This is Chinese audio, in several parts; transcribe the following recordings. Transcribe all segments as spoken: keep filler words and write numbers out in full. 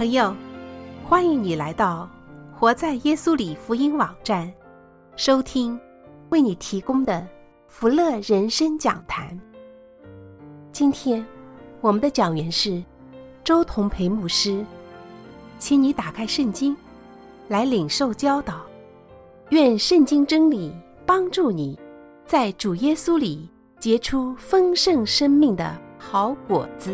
朋友，欢迎你来到活在耶稣里福音网站，收听为你提供的福乐人生讲坛。今天我们的讲员是周同培牧师，请你打开圣经来领受教导，愿圣经真理帮助你在主耶稣里结出丰盛生命的好果子。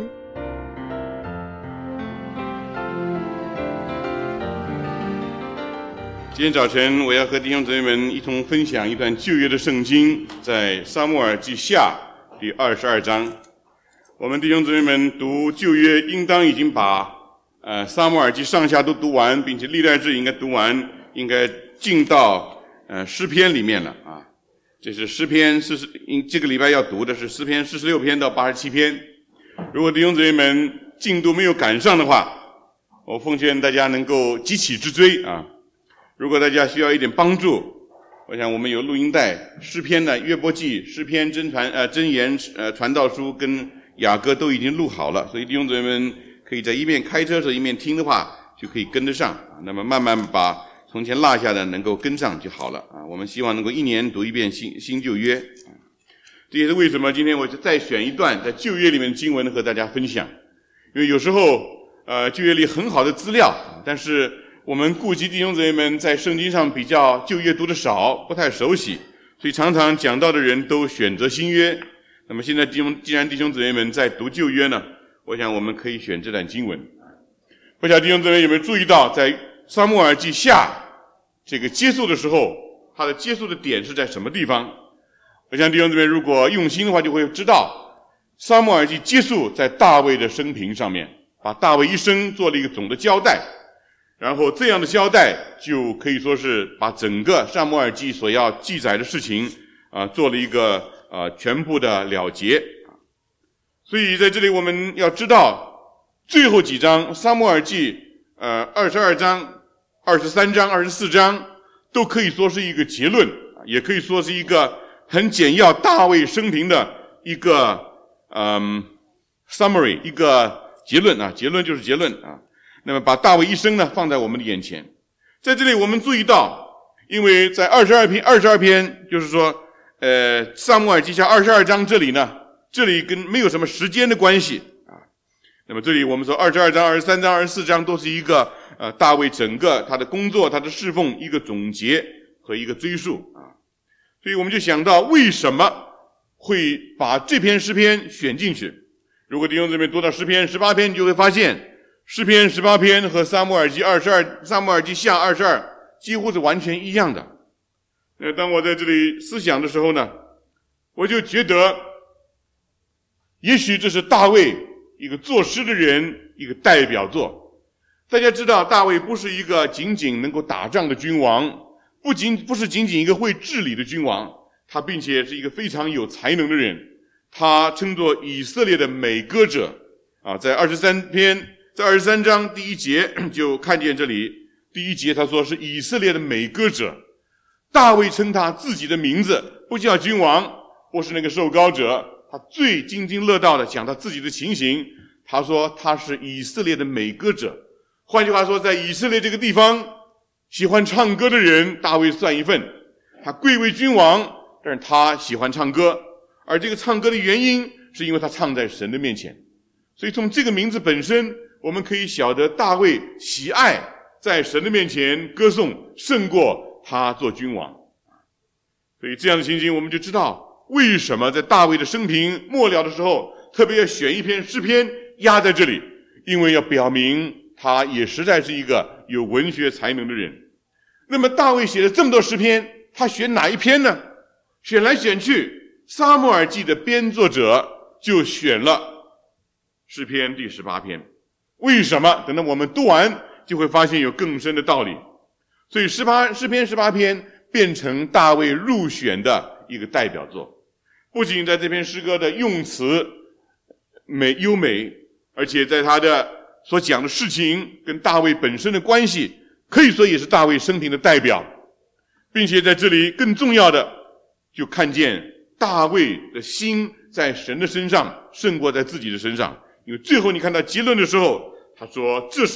今天早晨我要和弟兄姊妹们一同分享一段旧约的圣经，在撒母耳记下第二十二章。我们弟兄姊妹们读旧约应当已经把呃撒母耳记上下都读完，并且历代志应该读完，应该进到呃诗篇里面了啊。这是诗篇四十，这个礼拜要读的是诗篇四十六篇到八十七篇。如果弟兄姊妹们进度没有赶上的话，我奉劝大家能够急起直追啊。如果大家需要一点帮助，我想我们有录音带，诗篇呢、约伯记、诗篇、真传呃真言呃传道书跟雅歌都已经录好了，所以弟兄姊妹们可以在一面开车的时候一面听的话，就可以跟得上。那么慢慢把从前落下的能够跟上就好了啊。我们希望能够一年读一遍新新旧约，这也是为什么今天我就再选一段在旧约里面的经文和大家分享。因为有时候呃旧约里很好的资料，但是我们顾及弟兄姊妹们在圣经上比较旧约读的少，不太熟悉，所以常常讲到的人都选择新约。那么现在弟兄既然弟兄姊妹们在读旧约呢，我想我们可以选这段经文。不晓得弟兄姊妹有没有注意到，在撒母耳记下这个结束的时候，它的结束的点是在什么地方？我想弟兄姊妹如果用心的话，就会知道撒母耳记结束在大卫的生平上面，把大卫一生做了一个总的交代。然后这样的交代就可以说是把整个撒母耳记所要记载的事情啊、呃、做了一个呃全部的了结。所以在这里我们要知道，最后几章撒母耳记呃二十二章、二十三章、二十四章都可以说是一个结论，也可以说是一个很简要大卫生平的一个嗯 summary， 一个结论啊，结论就是结论啊。那么把大卫一生呢放在我们的眼前。在这里我们注意到，因为在二十二篇二十二篇就是说呃撒母耳记下二十二章这里呢，这里跟没有什么时间的关系啊。那么这里我们说二十二章、二十三章、二十四章都是一个呃大卫整个他的工作、他的侍奉一个总结和一个追溯啊。所以我们就想到为什么会把这篇诗篇选进去。如果弟兄姊妹读到诗篇十八篇，你就会发现诗篇十八篇和撒母耳记二十二、撒母耳记下二十二几乎是完全一样的。那当我在这里思想的时候呢，我就觉得，也许这是大卫一个作诗的人一个代表作。大家知道，大卫不是一个仅仅能够打仗的君王，不仅不是仅仅一个会治理的君王，他并且是一个非常有才能的人。他称作以色列的美歌者啊，在二十三篇。在二十三章第一节就看见这里，第一节他说是以色列的美歌者。大卫称他自己的名字不叫君王，或是那个受膏者，他最津津乐道的讲他自己的情形，他说他是以色列的美歌者。换句话说，在以色列这个地方，喜欢唱歌的人大卫算一份。他贵为君王，但是他喜欢唱歌，而这个唱歌的原因是因为他唱在神的面前。所以从这个名字本身我们可以晓得大卫喜爱在神的面前歌颂胜过他做君王。所以这样的情形我们就知道为什么在大卫的生平末了的时候特别要选一篇诗篇压在这里，因为要表明他也实在是一个有文学才能的人。那么大卫写了这么多诗篇，他选哪一篇呢？选来选去，撒母耳记的编作者就选了诗篇第十八篇。为什么？等到我们读完就会发现有更深的道理。所以诗八诗篇十八篇变成大卫入选的一个代表作，不仅在这篇诗歌的用词美优美，而且在他的所讲的事情跟大卫本身的关系，可以说也是大卫生平的代表。并且在这里更重要的，就看见大卫的心在神的身上胜过在自己的身上。因为最后你看到结论的时候，他说这是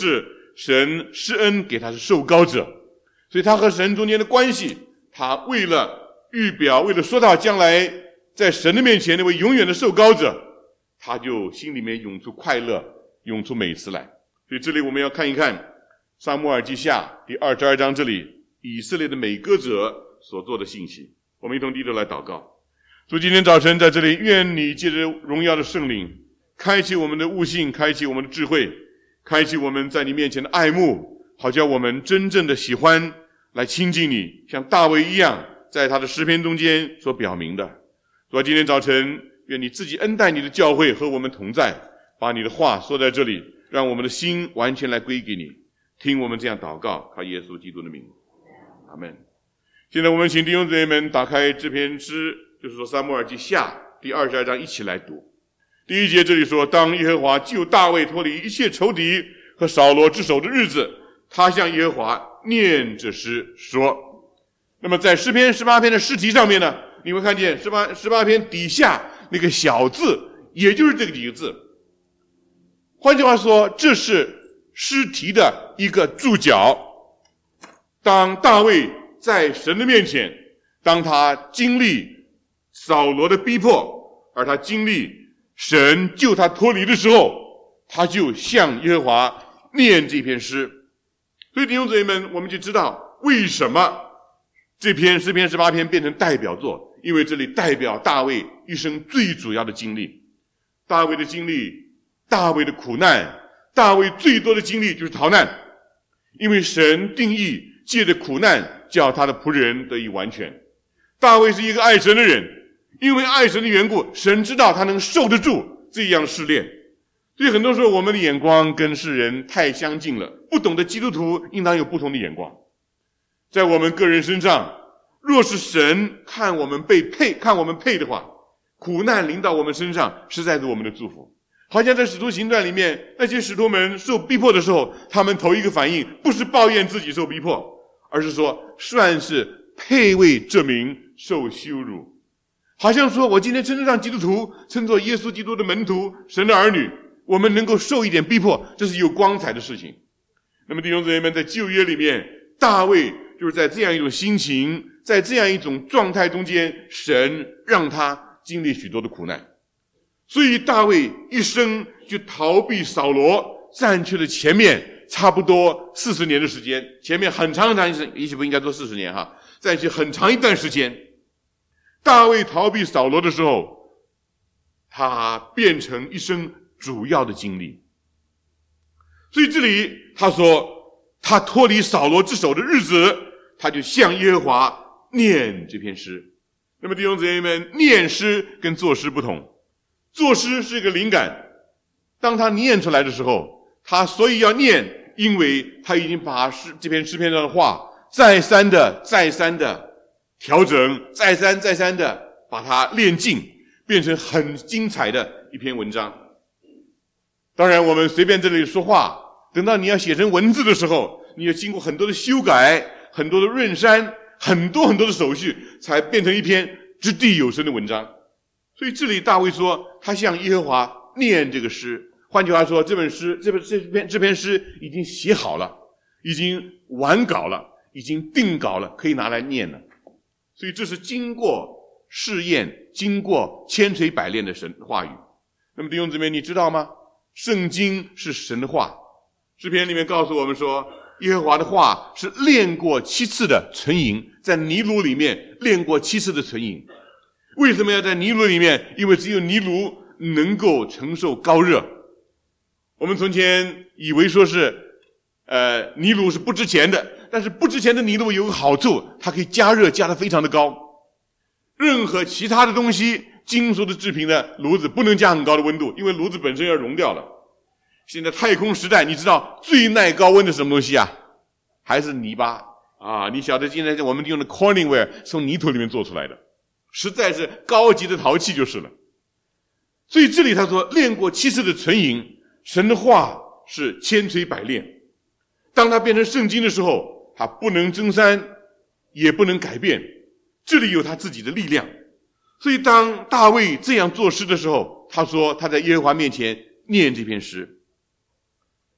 神施恩给他是受膏者，所以他和神中间的关系，他为了预表，为了说到将来在神的面前那位永远的受膏者，他就心里面涌出快乐，涌出美词来。所以这里我们要看一看撒母耳记下第二十二章，这里以色列的美歌者所做的信息。我们一同低头来祷告。主，今天早晨在这里，愿你借着荣耀的圣灵开启我们的悟性，开启我们的智慧，开启我们在你面前的爱慕，好叫我们真正的喜欢来亲近你，像大卫一样在他的诗篇中间所表明的。主，今天早晨愿你自己恩待你的教会和我们同在，把你的话说在这里，让我们的心完全来归给你。听我们这样祷告，靠耶稣基督的名，阿们。现在我们请弟兄姊妹们打开这篇诗，就是说撒母耳记下第二十二章，一起来读。第一节这里说，当耶和华救大卫脱离一切仇敌和扫罗之手的日子，他向耶和华念这诗说。那么在诗篇十八篇的诗题上面呢，你会看见十八十八篇底下那个小字，也就是这个几个字。换句话说，这是诗题的一个注脚。当大卫在神的面前，当他经历扫罗的逼迫，而他经历神救他脱离的时候，他就向耶和华念这篇诗。所以弟兄姊妹们，我们就知道为什么这篇诗篇十八篇变成代表作，因为这里代表大卫一生最主要的经历。大卫的经历，大卫的苦难，大卫最多的经历就是逃难，因为神定义借着苦难叫他的仆人得以完全。大卫是一个爱神的人，因为爱神的缘故，神知道他能受得住这样试炼。所以很多时候我们的眼光跟世人太相近了，不懂得基督徒应当有不同的眼光。在我们个人身上，若是神看我们被配看我们配的话，苦难临到我们身上，实在是我们的祝福。好像在使徒行传里面，那些使徒们受逼迫的时候，他们头一个反应不是抱怨自己受逼迫，而是说算是配为这名受羞辱。好像说我今天称得上基督徒，称作耶稣基督的门徒，神的儿女，我们能够受一点逼迫，这是有光彩的事情。那么弟兄姊妹们，在旧约里面，大卫就是在这样一种心情，在这样一种状态中间，神让他经历许多的苦难。所以大卫一生就逃避扫罗，占据了前面差不多四十年的时间，前面很长很长一时，也许不应该说四十年哈，占据很长一段时间。大卫逃避扫罗的时候，他变成一生主要的经历。所以这里他说，他脱离扫罗之手的日子，他就向耶和华念这篇诗。那么弟兄姊妹们，念诗跟作诗不同，作诗是一个灵感，当他念出来的时候，他所以要念，因为他已经把诗这篇诗篇上的话再三的再三的调整，再三再三的把它练尽，变成很精彩的一篇文章。当然我们随便这里说话，等到你要写成文字的时候，你要经过很多的修改，很多的润删，很多很多的手续，才变成一篇掷地有声的文章。所以这里大卫说，他向耶和华念这个诗。换句话说，这本诗这本这篇这篇诗已经写好了，已经完稿了，已经定稿了，可以拿来念了。所以这是经过试验，经过千锤百炼的神话语。那么弟兄姊妹，你知道吗？圣经是神的话。诗篇里面告诉我们说，耶和华的话是炼过七次的纯银，在泥炉里面炼过七次的纯银。为什么要在泥炉里面？因为只有泥炉能够承受高热。我们从前以为说是呃，泥炉是不值钱的，但是不值钱的泥炉有个好处，它可以加热加得非常的高。任何其他的东西，金属的制品的炉子不能加很高的温度，因为炉子本身要熔掉了。现在太空时代，你知道最耐高温的什么东西啊？还是泥巴啊！你晓得现在我们用的 Corningware 从泥土里面做出来的，实在是高级的陶器就是了。所以这里他说，炼过七次的纯银，神的话是千锤百炼。当它变成圣经的时候，它不能增删，也不能改变，这里有他自己的力量。所以当大卫这样作诗的时候，他说他在耶和华面前念这篇诗。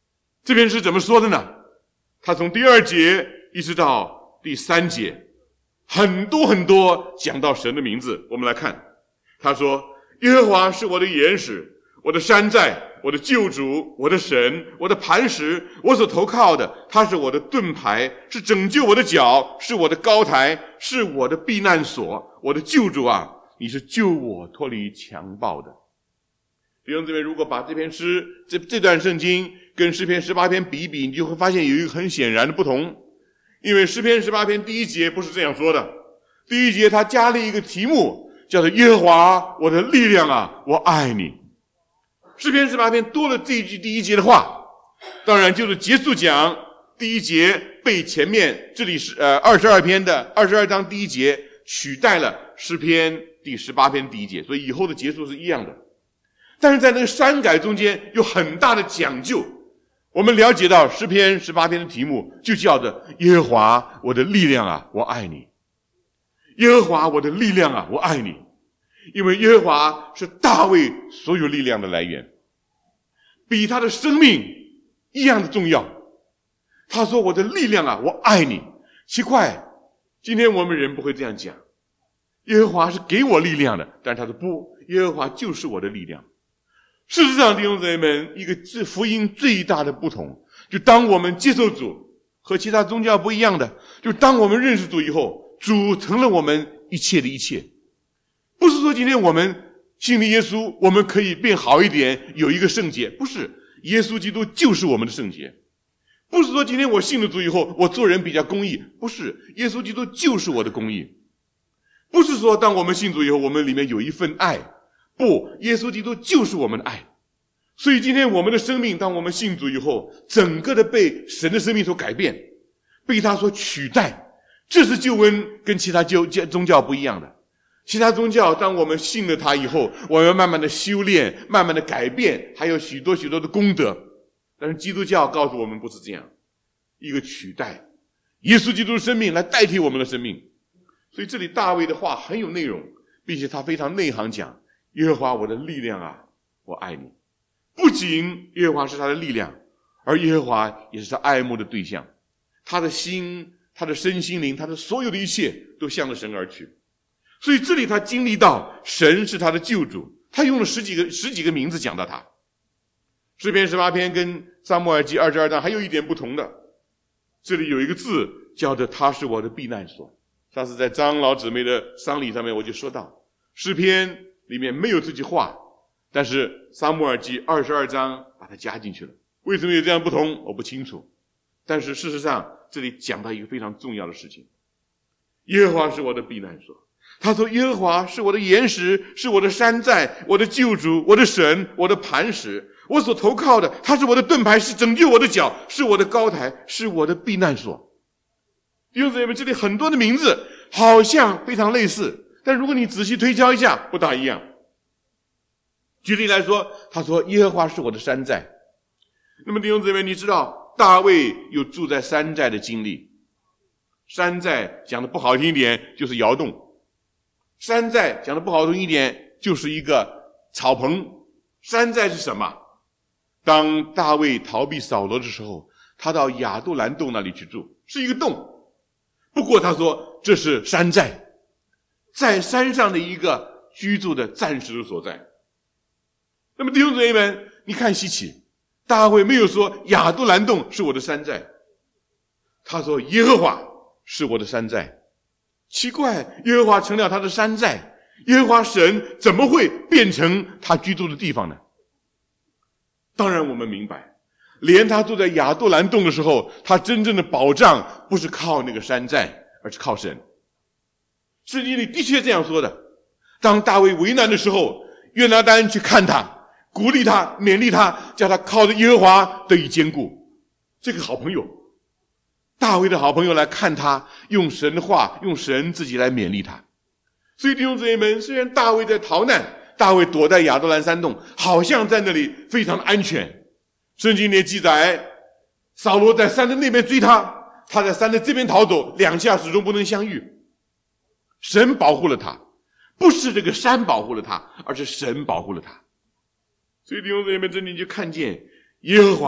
这篇诗怎么说的呢？他从第二节一直到第三节，很多很多讲到神的名字。我们来看，他说耶和华是我的岩石，我的山寨，我的救主，我的神，我的磐石，我所投靠的，他是我的盾牌，是拯救我的脚，是我的高台，是我的避难所。我的救主啊，你是救我脱离强暴的。弟兄姊妹，如果把这篇诗这这段圣经跟诗篇十八篇比一比，你就会发现有一个很显然的不同。因为诗篇十八篇第一节不是这样说的，第一节他加了一个题目，叫做耶和华我的力量啊，我爱你。诗篇十八篇多了这一句第一节的话，当然就是结束讲第一节被前面这里是呃二十二篇的二十二章第一节取代了诗篇第十八篇第一节，所以以后的结束是一样的。但是在那个删改中间有很大的讲究。我们了解到诗篇十八篇的题目就叫做耶和华我的力量啊，我爱你。耶和华我的力量啊，我爱你。因为耶和华是大卫所有力量的来源，比他的生命一样的重要。他说我的力量啊，我爱你。奇怪，今天我们人不会这样讲，耶和华是给我力量的，但是他说不，耶和华就是我的力量。事实上，弟兄姊妹们，一个福音最大的不同，就当我们接受主，和其他宗教不一样的，就当我们认识主以后，主成了我们一切的一切。不是说今天我们信了耶稣，我们可以变好一点，有一个圣洁，不是，耶稣基督就是我们的圣洁。不是说今天我信了主以后，我做人比较公义，不是，耶稣基督就是我的公义。不是说当我们信主以后，我们里面有一份爱，不，耶稣基督就是我们的爱。所以今天我们的生命，当我们信主以后，整个的被神的生命所改变，被他所取代。这是救恩跟其他宗教不一样的。其他宗教当我们信了他以后，我们要慢慢的修炼，慢慢的改变，还有许多许多的功德。但是基督教告诉我们不是这样，一个取代耶稣基督的生命来代替我们的生命。所以这里大卫的话很有内容，并且他非常内行讲，耶和华我的力量啊，我爱你。不仅耶和华是他的力量，而耶和华也是他爱慕的对象。他的心，他的身心灵，他的所有的一切都向着神而去。所以这里他经历到神是他的救主，他用了十几个十几个名字讲到他。诗篇十八篇跟撒母耳记二十二章还有一点不同的，这里有一个字叫做他是我的避难所。上次在长老姊妹的丧礼上面我就说到，诗篇里面没有这句话，但是撒母耳记二十二章把它加进去了。为什么有这样不同我不清楚，但是事实上这里讲到一个非常重要的事情，耶和华是我的避难所。他说耶和华是我的岩石，是我的山寨，我的救主，我的神，我的磐石，我所投靠的，他是我的盾牌，是拯救我的脚，是我的高台，是我的避难所。弟兄姊妹们，这里很多的名字好像非常类似，但如果你仔细推敲一下，不大一样。举例来说，他说耶和华是我的山寨。那么弟兄姊妹，你知道大卫有住在山寨的经历。山寨讲的不好听一点就是窑洞，山寨讲的不好听一点就是一个草棚。山寨是什么？当大卫逃避扫罗的时候，他到亚杜兰洞那里去住，是一个洞。不过他说这是山寨，在山上的一个居住的暂时的所在。那么弟兄姊妹们，你看稀奇，大卫没有说亚杜兰洞是我的山寨，他说耶和华是我的山寨。奇怪，耶和华成了他的山寨，耶和华神怎么会变成他居住的地方呢？当然我们明白，连他住在亚杜兰洞的时候，他真正的保障不是靠那个山寨，而是靠神。圣经里的确这样说的，当大卫为难的时候，约拿单去看他，鼓励他，勉励他，叫他靠着耶和华得以坚固。这个好朋友，大卫的好朋友来看他，用神的话，用神自己来勉励他。所以弟兄姊妹们，虽然大卫在逃难，大卫躲在亚杜兰山洞，好像在那里非常的安全。圣经里记载，扫罗在山的那边追他，他在山的这边逃走，两下始终不能相遇。神保护了他，不是这个山保护了他，而是神保护了他。所以弟兄姊妹们，这里就看见耶和华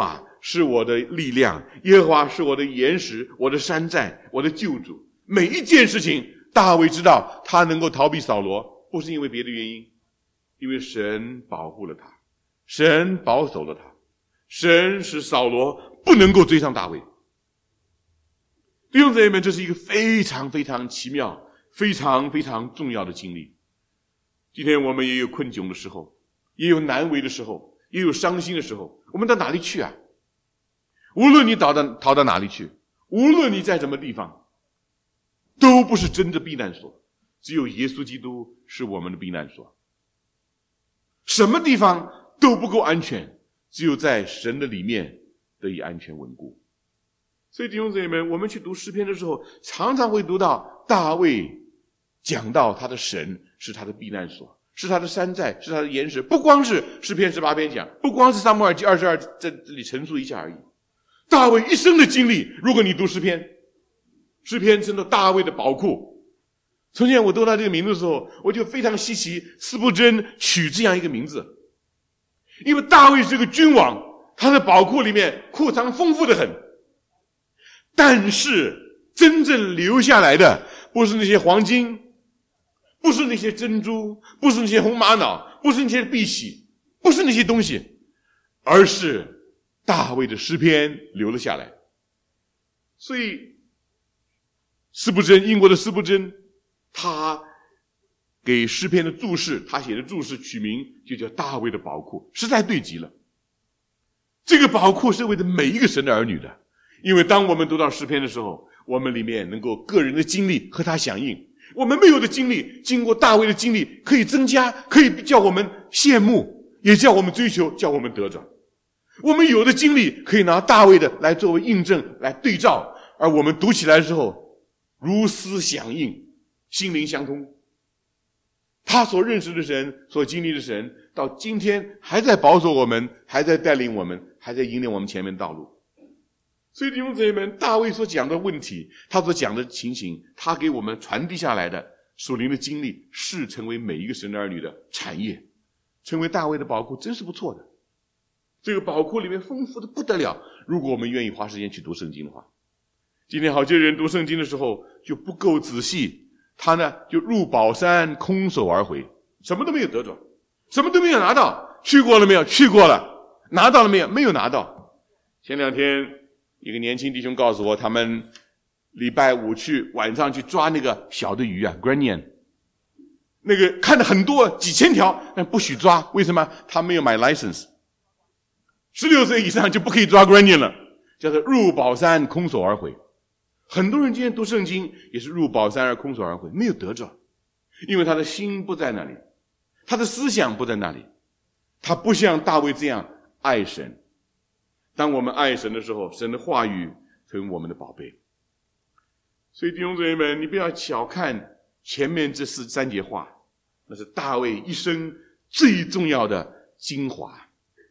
是我的力量，耶和华是我的岩石，我的山寨，我的救主。每一件事情，大卫知道他能够逃避扫罗，不是因为别的原因，因为神保护了他，神保守了他，神使扫罗不能够追上大卫。弟兄姊妹们，这是一个非常非常奇妙、非常非常重要的经历。今天我们也有困窘的时候，也有难为的时候，也有伤心的时候，我们到哪里去啊？无论你逃到逃到哪里去，无论你在什么地方，都不是真的避难所，只有耶稣基督是我们的避难所。什么地方都不够安全，只有在神的里面得以安全稳固。所以弟兄姊妹们，我们去读诗篇的时候，常常会读到大卫讲到他的神是他的避难所，是他的山寨，是他的岩石。不光是诗篇十八篇讲，不光是撒母耳记二十二在这里陈述一下而已。大卫一生的经历，如果你读诗篇，诗篇称作大卫的宝库。从前我读到这个名字的时候，我就非常稀奇，司布真取这样一个名字，因为大卫是个君王，他的宝库里面库藏丰富的很。但是真正留下来的不是那些黄金，不是那些珍珠，不是那些红玛瑙，不是那些碧玺，不是那些东西，而是大卫的诗篇留了下来。所以司布真，英国的司布真，他给诗篇的注释，他写的注释取名就叫大卫的宝库，实在对极了。这个宝库是为了每一个神的儿女的，因为当我们读到诗篇的时候，我们里面能够个人的经历和他响应，我们没有的经历，经过大卫的经历可以增加，可以叫我们羡慕，也叫我们追求，叫我们得着。我们有的经历可以拿大卫的来作为印证，来对照，而我们读起来的时候如丝响应，心灵相通。他所认识的神，所经历的神，到今天还在保守我们，还在带领我们，还在引领我们前面道路。所以弟兄姊妹们，大卫所讲的问题，他所讲的情形，他给我们传递下来的属灵的经历，是成为每一个神的儿女的产业，成为大卫的宝库，真是不错的。这个宝库里面丰富的不得了，如果我们愿意花时间去读圣经的话。今天好些人读圣经的时候就不够仔细，他呢就入宝山空手而回，什么都没有得着，什么都没有拿到。去过了没有？去过了。拿到了没有？没有拿到。前两天一个年轻弟兄告诉我，他们礼拜五去晚上去抓那个小的鱼啊 granian， 那个看了很多几千条，但不许抓。为什么？他没有买 license， 十六岁以上就不可以抓 granian 了，叫做入宝山空手而回。很多人今天读圣经也是入宝山而空手而回，没有得着，因为他的心不在那里，他的思想不在那里，他不像大卫这样爱神。当我们爱神的时候，神的话语成为我们的宝贝。所以弟兄姊妹们，你不要小看前面这四三节话，那是大卫一生最重要的精华。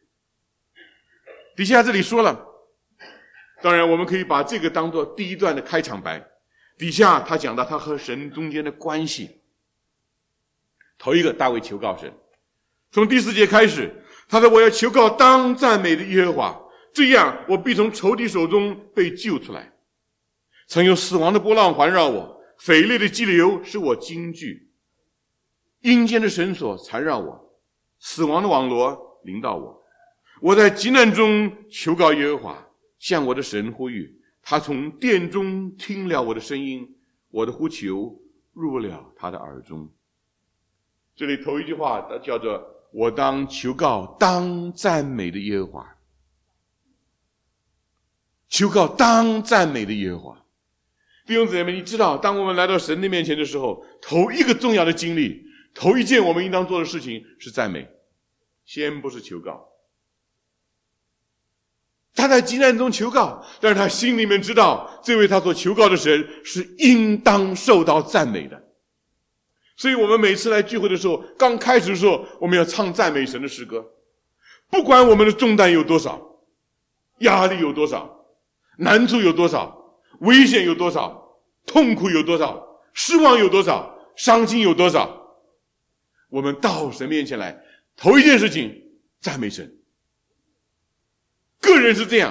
底下这里说了，当然我们可以把这个当作第一段的开场白，底下他讲到他和神中间的关系。头一个，大卫求告神，从第四节开始，他说我要求告当赞美的耶和华，这样我必从仇敌手中被救出来。曾有死亡的波浪环绕我，匪类的激流使我惊惧，阴间的绳索缠绕我，死亡的网罗临到我。我在急难中求告耶和华，向我的神呼吁，他从殿中听了我的声音，我的呼求入了他的耳中。这里头一句话叫做我当求告当赞美的耶和华，求告当赞美的耶和华。弟兄姊妹们，你知道当我们来到神的面前的时候，头一个重要的经历，头一件我们应当做的事情是赞美，先不是求告。他在急难中求告，但是他心里面知道这位他所求告的神是应当受到赞美的。所以我们每次来聚会的时候，刚开始的时候我们要唱赞美神的诗歌，不管我们的重担有多少，压力有多少，难处有多少，危险有多少，痛苦有多少，失望有多少，伤心有多少，我们到神面前来，头一件事情赞美神。个人是这样，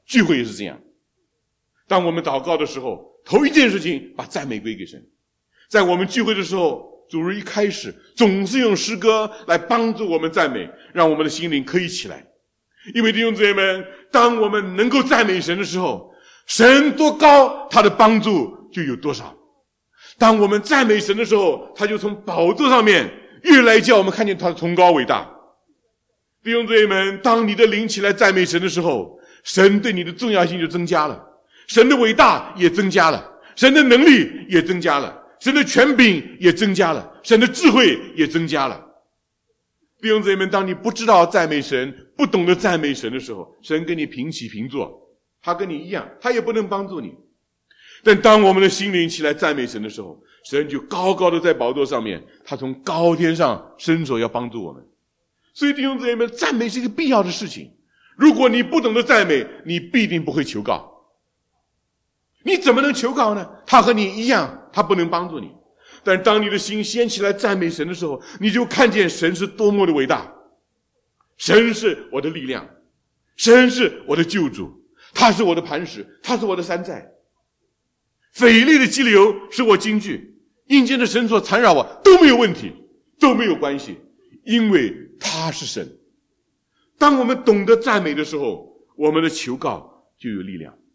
聚会也是这样。当我们祷告的时候，头一件事情把赞美归给神。在我们聚会的时候，主日一开始总是用诗歌来帮助我们赞美，让我们的心灵可以起来。因为弟兄姊妹们，当我们能够赞美神的时候，神多高，他的帮助就有多少。当我们赞美神的时候，他就从宝座上面越来叫我们看见他的崇高伟大。弟兄姊妹们，当你的灵起来赞美神的时候，神对你的重要性就增加了，神的伟大也增加了，神的能力也增加了，神的权柄也增加了，神的智慧也增加了。弟兄姊妹们，当你不知道赞美神，不懂得赞美神的时候，神跟你平起平坐，他跟你一样，他也不能帮助你。但当我们的心灵起来赞美神的时候，神就高高的在宝座上面，他从高天上伸手要帮助我们。所以弟兄姊妹们，赞美是一个必要的事情。如果你不懂得赞美，你必定不会求告。你怎么能求告呢？他和你一样，他不能帮助你。但当你的心掀起来赞美神的时候，你就看见神是多么的伟大。神是我的力量，神是我的救主，他是我的磐石，他是我的山寨。匪类的激流是我惊惧，阴间的绳索缠绕我都没有问题，都没有关系，因为他是神。当我们懂得赞美的时候，我们的求告就有力量。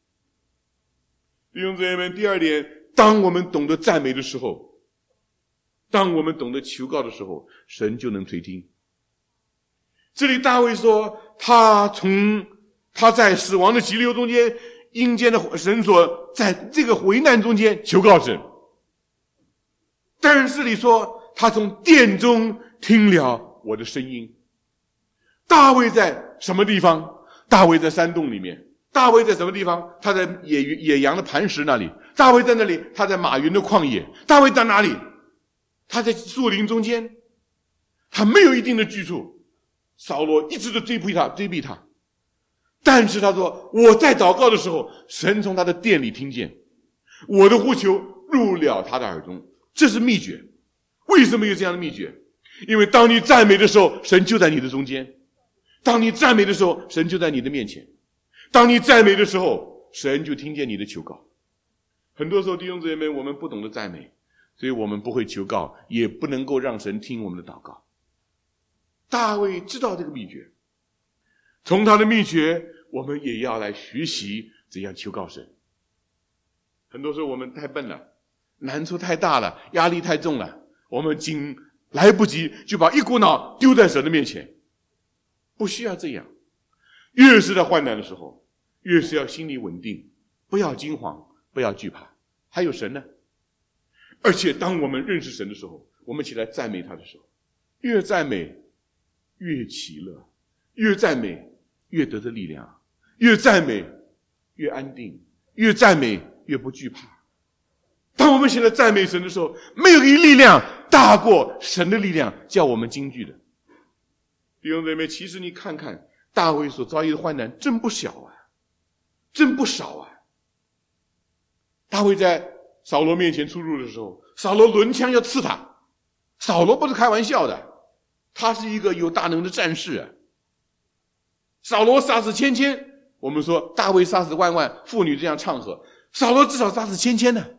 弟兄姊妹们，第二点，当我们懂得赞美的时候，当我们懂得求告的时候，神就能垂听。这里大卫说，他从他在死亡的急流中间，阴间的绳索，在这个危难中间求告神。但是这里说，他从殿中听了我的声音。大卫在什么地方？大卫在山洞里面。大卫在什么地方？他在野野羊的磐石那里。大卫在那里，他在马云的旷野。大卫在哪里？他在树林中间。他没有一定的居处。扫罗一直都追逼他，追逼他。但是他说，我在祷告的时候，神从他的殿里听见，我的呼求入了他的耳中。这是秘诀。为什么有这样的秘诀？因为当你赞美的时候，神就在你的中间。当你赞美的时候，神就在你的面前。当你赞美的时候，神就听见你的求告。很多时候弟兄姊妹们，我们不懂得赞美，所以我们不会求告，也不能够让神听我们的祷告。大卫知道这个秘诀，从他的秘诀，我们也要来学习怎样求告神。很多时候我们太笨了，难处太大了，压力太重了，我们仅来不及就把一股脑丢在神的面前。不需要这样，越是在患难的时候，越是要心里稳定，不要惊慌，不要惧怕。还有神呢。而且当我们认识神的时候，我们起来赞美他的时候，越赞美越喜乐，越赞美越得着力量，越赞美越安定，越赞美越不惧怕。当我们起来赞美神的时候，没有一力量大过神的力量叫我们惊惧的。弟兄姊妹，其实你看看大卫所遭遇的患难真不小啊，真不少啊。大卫在扫罗面前出入的时候，扫罗抡枪要刺他，扫罗不是开玩笑的，他是一个有大能的战士啊。扫罗杀死千千，我们说大卫杀死万万，妇女这样唱和，扫罗至少杀死千千呢。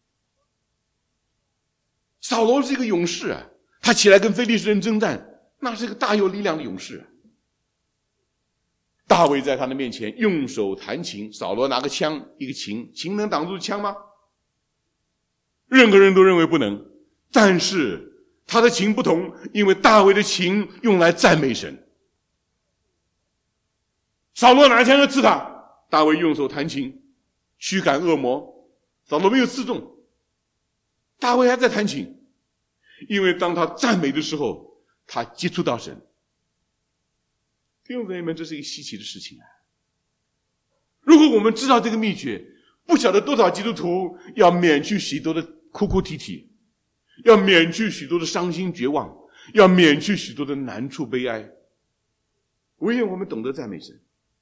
扫罗是一个勇士啊，他起来跟非利士人征战，那是一个大有力量的勇士。大卫在他的面前用手弹琴，扫罗拿个枪，一个琴，琴能挡住枪吗？任何人都认为不能。但是他的琴不同，因为大卫的琴用来赞美神。扫罗拿枪要刺他，大卫用手弹琴，驱赶恶魔，扫罗没有刺中，大卫还在弹琴。因为当他赞美的时候，他接触到神。弟兄姊妹们，这是一个稀奇的事情啊！如果我们知道这个秘诀，不晓得多少基督徒要免去许多的哭哭啼啼，要免去许多的伤心绝望，要免去许多的难处悲哀。唯愿我们懂得赞美神。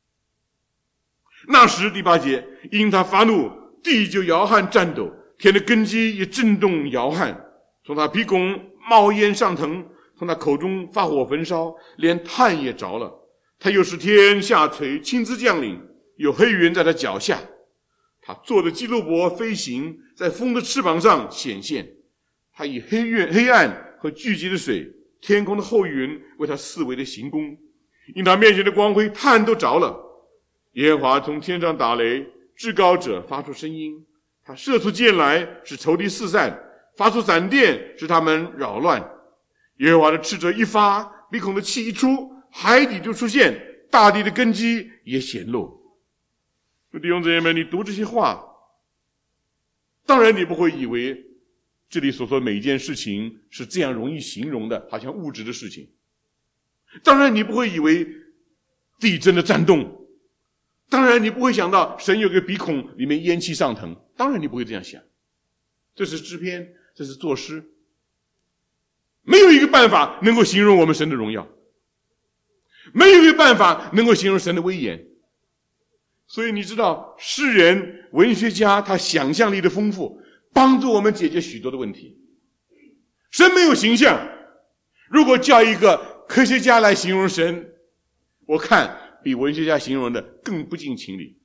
那时第八节，因他发怒，地就摇撼颤抖，天的根基也震动摇撼，从他鼻孔冒烟上腾，从他口中发火焚烧，连炭也着了。他又使天下垂，亲自降临， 有黑云在他脚下，他坐着基路伯飞行，在风的翅膀上显现。他以黑月、黑暗和聚集的水、天空的厚云为他四围的行宫，因他面前的光辉，炭都着了。耶和华从天上打雷，至高者发出声音，他射出箭来，使仇敌四散，发出闪电，使他们扰乱。耶和华的斥责一发，鼻孔的气一出，海底就出现，大地的根基也显露。弟兄姊妹们，你读这些话，当然你不会以为这里所说每一件事情是这样容易形容的，好像物质的事情。当然你不会以为地真的颤动，当然你不会想到神有个鼻孔里面烟气上腾，当然你不会这样想。这是诗篇，这是作诗，没有一个办法能够形容我们神的荣耀，没有一个办法能够形容神的威严。所以你知道，诗人文学家他想象力的丰富，帮助我们解决许多的问题。神没有形象，如果叫一个科学家来形容神，我看比文学家形容的更不近情理。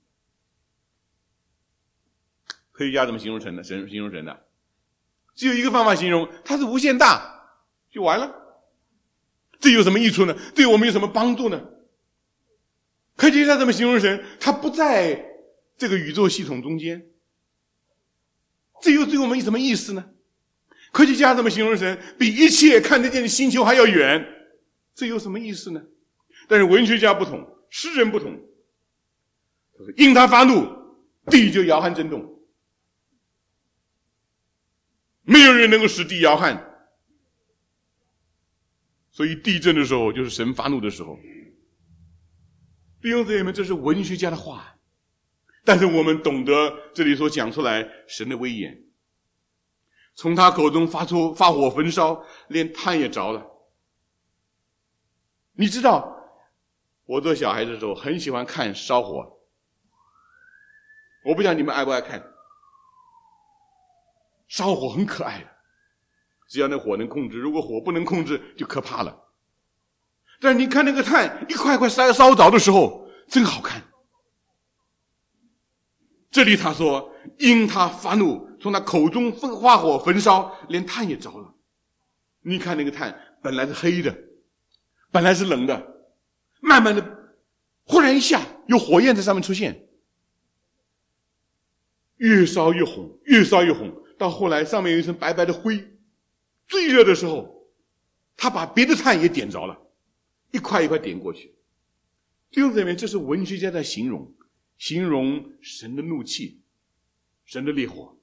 科学家怎么形容神的？神形容神的，只有一个方法形容，它是无限大，就完了。这有什么益处呢？对我们有什么帮助呢？科学家怎么形容神？他不在这个宇宙系统中间，这又对我们有什么意思呢？科学家怎么形容神？比一切看得见的星球还要远，这有什么意思呢？但是文学家不同，诗人不同，因他发怒，地就摇撼震动，没有人能够使地摇撼，所以地震的时候就是神发怒的时候。弟兄姊妹们，这是文学家的话，但是我们懂得这里所讲出来神的威严，从他口中发出发火焚烧，连炭也着了。你知道我做小孩子的时候很喜欢看烧火，我不知道你们爱不爱看。烧火很可爱的，只要那火能控制，如果火不能控制就可怕了。但是你看那个炭一块块烧烧着的时候真好看。这里他说因他发怒，从他口中发火焚烧，连炭也着了。你看那个炭本来是黑的，本来是冷的，慢慢的忽然一下有火焰在上面出现，越烧越红，越烧越红，到后来上面有一层白白的灰。最热的时候他把别的炭也点着了，一块一块点过去。弟兄姊妹，这是文学家在形容形容神的怒气，神的烈火。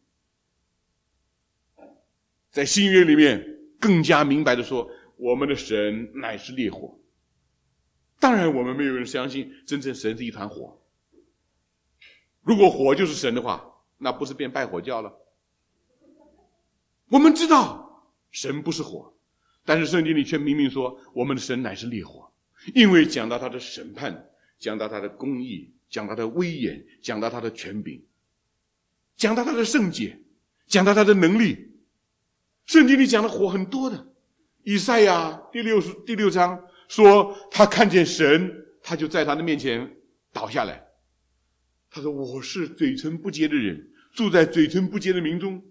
在新约里面更加明白的说，我们的神乃是烈火。当然我们没有人相信真正神是一团火，如果火就是神的话，那不是变拜火教了？我们知道神不是火，但是圣经里却明明说我们的神乃是烈火，因为讲到他的审判，讲到他的公义，讲到他的威严，讲到他的权柄，讲到他的圣洁，讲到他的能力。圣经里讲的火很多的。以赛亚第六第六章说他看见神，他就在他的面前倒下来。他说我是嘴唇不洁的人，住在嘴唇不洁的民中。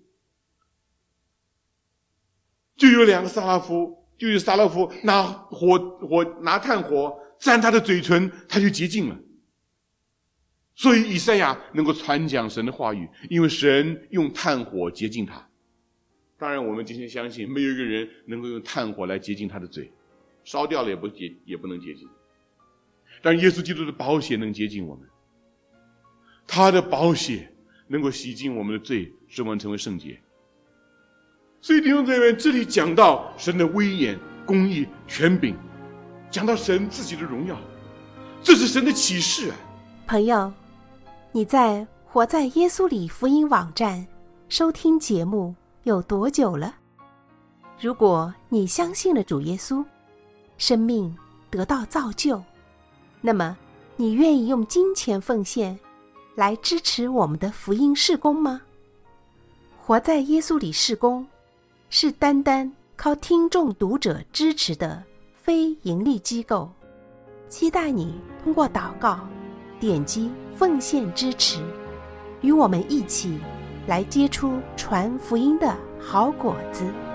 就有两个撒拉夫，就有撒拉夫拿火火拿炭火沾他的嘴唇，他就洁净了。所以以赛亚能够传讲神的话语，因为神用炭火洁净他。当然我们今天相信没有一个人能够用炭火来洁净他的嘴，烧掉了也不洁也不能洁净。但耶稣基督的宝血能洁净我们，他的宝血能够洗净我们的罪，使我们成为圣洁。所以弟兄姊妹，这里讲到神的威严、公义、权柄，讲到神自己的荣耀，这是神的启示啊。 朋友，你在活在耶稣里福音网站收听节目有多久了？如果你相信了主耶稣，生命得到造就，那么你愿意用金钱奉献来支持我们的福音事工吗？活在耶稣里事工是单单靠听众读者支持的非盈利机构，期待你通过祷告点击奉献支持，与我们一起来结出传福音的好果子。